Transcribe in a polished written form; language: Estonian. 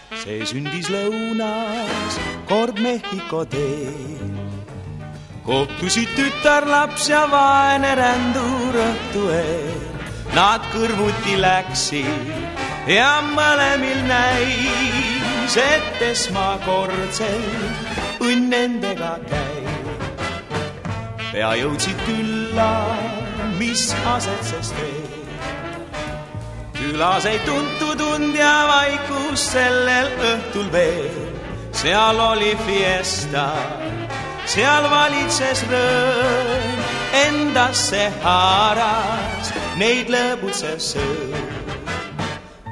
see sündis lõunas kord Mehhiko teel. Kohtusid tütarlaps ja vaene rändur õhtu eel. Nad kõrvuti läksid ja mõlemil näis, et esmakordselt õnn nendega käib. Pea jõudsid külla, mis asetses teel. Külas ei tuntud und ja vaikus sellel õhtul veel. Seal oli fiesta, seal valitses rõõm, endasse haaras neid lõbutsev sõõm.